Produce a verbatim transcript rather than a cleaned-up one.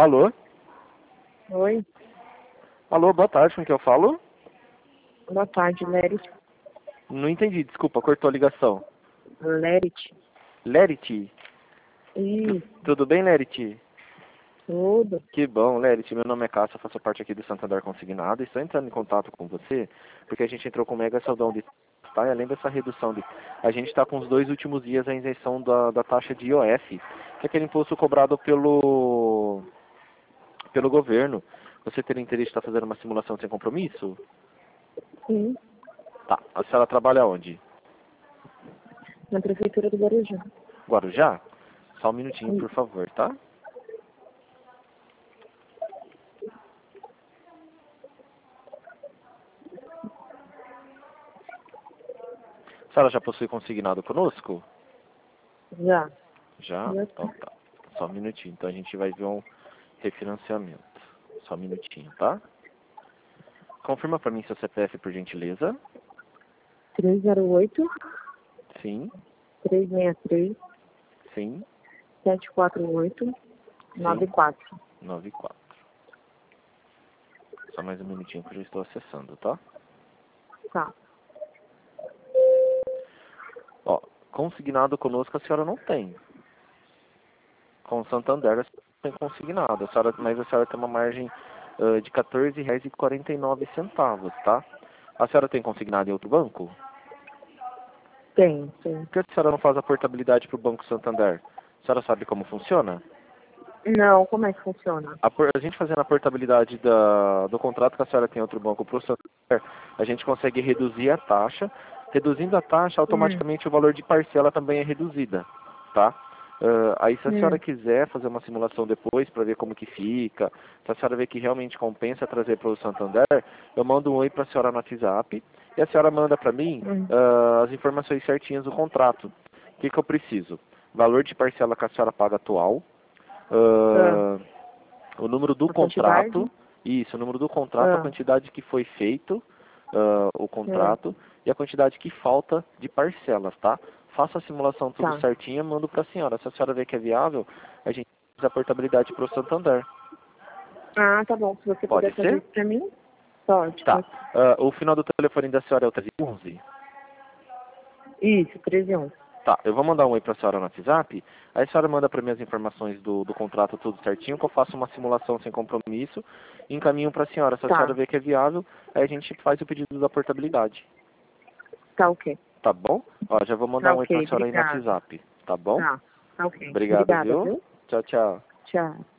Alô? Oi, Alô, boa tarde, com quem eu falo? boa tarde, Lerit. Não entendi, desculpa, cortou a ligação. Lerit. Lerity? Ih, Tudo bem, Lerity? tudo. Que bom, Lerity. Meu nome é Cássio, faço parte aqui do Santander Consignado. Estou entrando em contato com você, porque a gente entrou com um mega saldão de tá? E além dessa redução de... A gente está com os dois últimos dias a isenção da, da taxa de I O F, que é aquele imposto cobrado pelo, pelo governo. Você teria interesse de estar fazendo uma simulação sem compromisso? Sim, Tá. A senhora trabalha onde? na prefeitura do Guarujá. Guarujá? Só um minutinho, Sim. por favor, tá? A senhora já possui consignado conosco? Já. Já? Já Então tá. tá. Só um minutinho. Então a gente vai ver um refinanciamento. Só um minutinho, tá? Confirma pra mim seu C P F, por gentileza. três zero oito, Sim, três seis três, sim, sete quatro oito, nove sim. quatro. nove quatro. Só mais um minutinho que eu já estou acessando, tá? Tá. Ó, consignado conosco a senhora não tem. Com o Santander a senhora tem consignado. A senhora, mas a senhora tem uma margem uh, de quatorze reais e quarenta e nove centavos, tá? A senhora tem consignado em outro banco? Tem, tem. Por que a senhora não faz a portabilidade para o Banco Santander? A senhora sabe como funciona? Não, como é que funciona? A, por, a gente fazendo a portabilidade da, do contrato que a senhora tem em outro banco para o Santander, a gente consegue reduzir a taxa. Reduzindo a taxa, Hum, automaticamente o valor de parcela também é reduzida, tá? Uh, aí se a senhora hum, quiser fazer uma simulação depois para ver como que fica, se a senhora ver que realmente compensa trazer para o Santander, eu mando um oi para a senhora no WhatsApp e a senhora manda para mim hum. uh, as informações certinhas do contrato. O que, que eu preciso? Valor de parcela que a senhora paga atual, Ah, uh, o número do a quantidade? contrato, isso, o número do contrato, a Ah, quantidade que foi feito uh, o ah, contrato e a quantidade que falta de parcelas, tá? Faça a simulação tudo tá. certinho e mando para a senhora. Se a senhora ver que é viável, a gente faz a portabilidade para o Santander. Ah, tá bom. Se você Pode puder fazer ser? isso pra mim, pode. Tá. Pode. Uh, o final do telefone da senhora é o treze onze? Isso, treze e um. Tá, eu vou mandar um oi para a senhora no WhatsApp, aí a senhora manda para mim as informações do, do contrato tudo certinho, que eu faço uma simulação sem compromisso e encaminho para a senhora. Se a senhora Tá. ver que é viável, aí a gente faz o pedido da portabilidade. Tá ok. Tá bom? Ó, já vou mandar Tá um oi para ok. a senhora aí no Obrigada. WhatsApp, tá bom? Tá. Tá ok. Obrigado, Obrigada, viu? viu? Tchau, tchau. Tchau.